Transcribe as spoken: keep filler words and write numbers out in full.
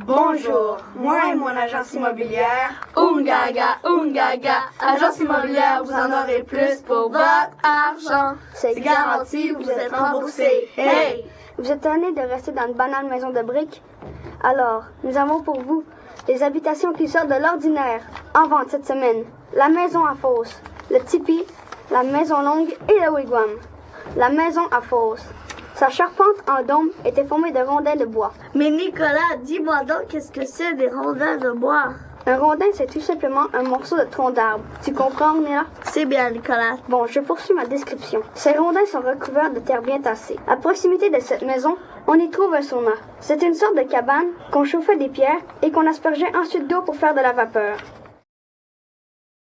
Bonjour, moi et mon agence immobilière, Ungaga, Ungaga, agence immobilière, vous en aurez plus pour votre argent. C'est garanti, vous êtes remboursé. Hey! Vous êtes tanné de rester dans une banale maison de briques? Alors, nous avons pour vous des habitations qui sortent de l'ordinaire. En vente cette semaine, la maison à fosse, le tipi, la maison longue et le wigwam. La maison à fosse. Sa charpente en dôme était formée de rondins de bois. Mais Nicolas, dis-moi donc, qu'est-ce que c'est des rondins de bois? Un rondin, c'est tout simplement un morceau de tronc d'arbre. Tu comprends, Nina? C'est bien, Nicolas. Bon, je poursuis ma description. Ces rondins sont recouverts de terre bien tassée. À proximité de cette maison, on y trouve un sauna. C'est une sorte de cabane qu'on chauffait des pierres et qu'on aspergeait ensuite d'eau pour faire de la vapeur.